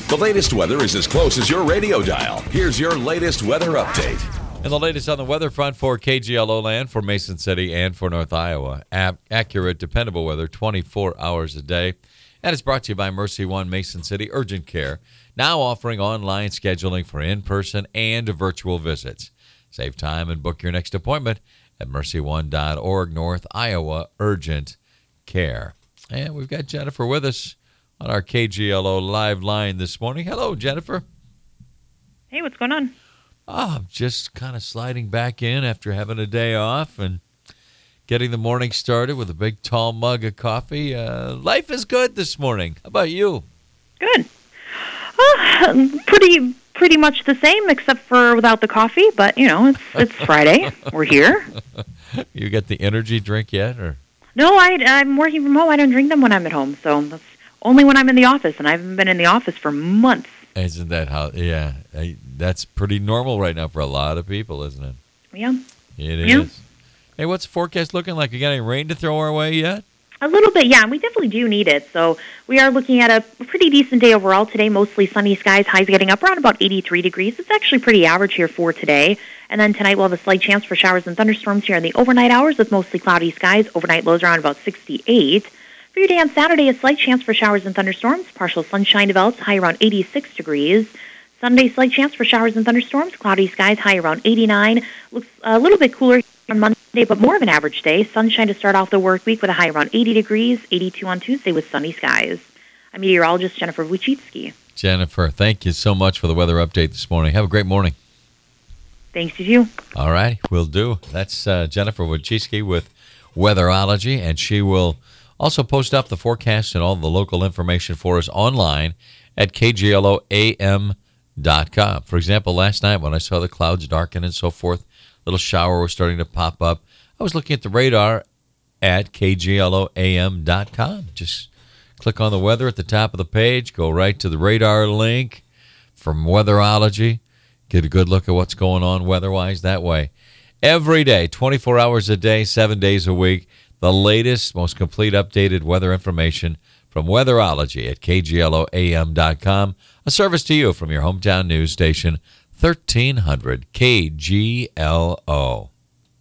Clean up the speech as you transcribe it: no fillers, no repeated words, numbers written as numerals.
The latest weather is as close as your radio dial. Here's your latest weather update. And the latest on the weather front for KGLO land, for Mason City, and for North Iowa. Accurate, dependable weather 24 hours a day. And it's brought to you by Mercy One Mason City Urgent Care, now offering online scheduling for in-person and virtual visits. Save time and book your next appointment at mercyone.org, North Iowa Urgent Care. And we've got Jennifer with us on our KGLO live line this morning. Hello, Jennifer. Hey, what's going on? I'm just kind of sliding back in after having a day off and getting the morning started with a big, tall mug of coffee. Life is good this morning. How about you? Good. Pretty much the same, except for without the coffee. But it's Friday. We're here. You got the energy drink yet, or? No, I'm working from home. I don't drink them when I'm at home, so that's only when I'm in the office, and I haven't been in the office for months. Isn't that how? Yeah, that's pretty normal right now for a lot of people, isn't it? Yeah. It is. Hey, what's the forecast looking like? You got any rain to throw our way yet? A little bit, yeah. We definitely do need it. So we are looking at a pretty decent day overall today. Mostly sunny skies. Highs getting up around about 83 degrees. It's actually pretty average here for today. And then tonight we'll have a slight chance for showers and thunderstorms here in the overnight hours with mostly cloudy skies. Overnight lows around about 68. For your day on Saturday, a slight chance for showers and thunderstorms. Partial sunshine develops, high around 86 degrees. Sunday, slight chance for showers and thunderstorms. Cloudy skies, high around 89. Looks a little bit cooler on Monday, but more of an average day. Sunshine to start off the work week with a high around 80 degrees. 82 on Tuesday with sunny skies. I'm meteorologist Jennifer Wojcicki. Jennifer, thank you so much for the weather update this morning. Have a great morning. Thanks to you. All right, will do. That's Jennifer Wojcicki with Weatherology, and she will also post up the forecast and all the local information for us online at kgloam.com. For example, last night when I saw the clouds darken and so forth, little shower was starting to pop up, I was looking at the radar at kgloam.com. Just click on the weather at the top of the page, go right to the radar link from Weatherology, get a good look at what's going on weather-wise that way. Every day, 24 hours a day, 7 days a week, the latest, most complete updated weather information from Weatherology at kgloam.com, a service to you from your hometown news station, 1300 KGLO.